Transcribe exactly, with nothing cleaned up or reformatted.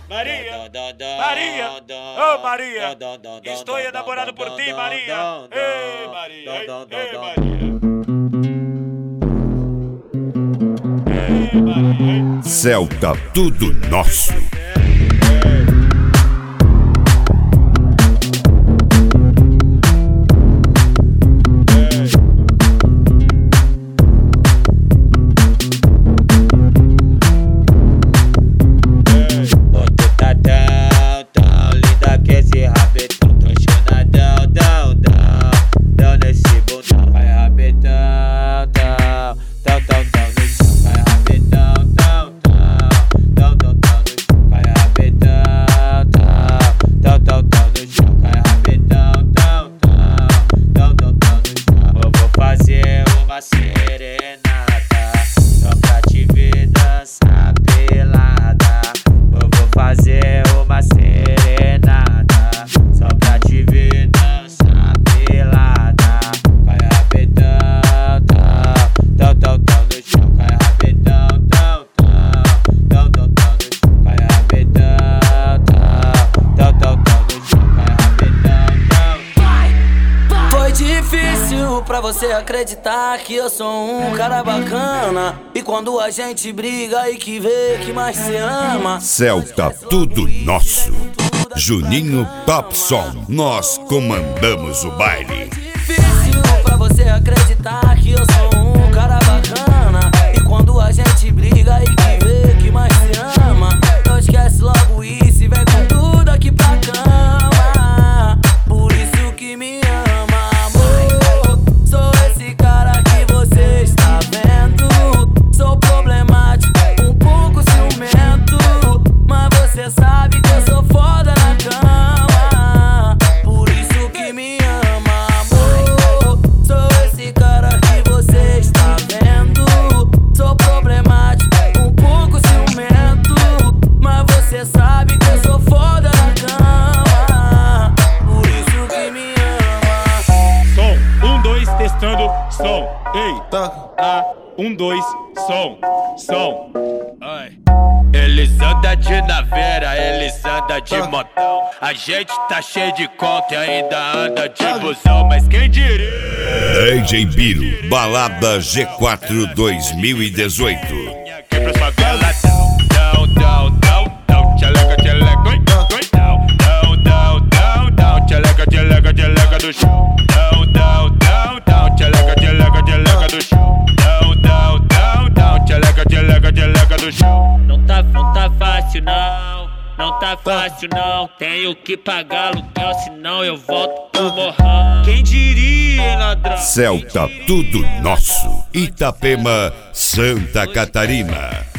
Maria, Maria, oh Maria, estou enamorado por ti, Maria. Ei, Maria, ei, Maria. Ei, Maria. Celta, tudo nosso. Pra você acreditar que eu sou um cara bacana. E quando a gente briga, aí que vê que mais se ama. Celta, tudo nosso. Juninho Top Som, nós comandamos o baile. Difícil pra você acreditar que eu sou um cara bacana. E quando a gente briga, aí que vê que mais se ama. Então esquece logo isso e vem com tudo aqui pra cama. Por isso que me ama. Você sabe que eu sou foda na cama. Por isso que me ama, amor. Sou esse cara que você está vendo. Sou problemático, um pouco ciumento. Mas você sabe que eu sou foda na cama. Por isso que me ama. Som, um, dois, testando, som. Ei, ah, um, dois, som, som. Ai. Eles andam de naveira, eles andam de motão. A gente tá cheio de conta e ainda anda de busão. Mas quem diria? D J Biro, Balada G quatro dois mil e dezoito. Aqui pra favela, não, não, não, não, tcheleca, tcheleca, não, não, não, não, não, tcheleca, tcheleca, tcheleca do chão. Não, não, não, não, tcheleca, tcheleca, tcheleca do chão. Não, não, não, não, tcheleca, tcheleca, tcheleca do chão. Não tá, não tá fácil não, não tá fácil não. Tenho que pagar aluguel, senão eu volto pro morrão. Quem diria, hein, ladrão? Celta, tudo nosso. Itapema, Santa Catarina.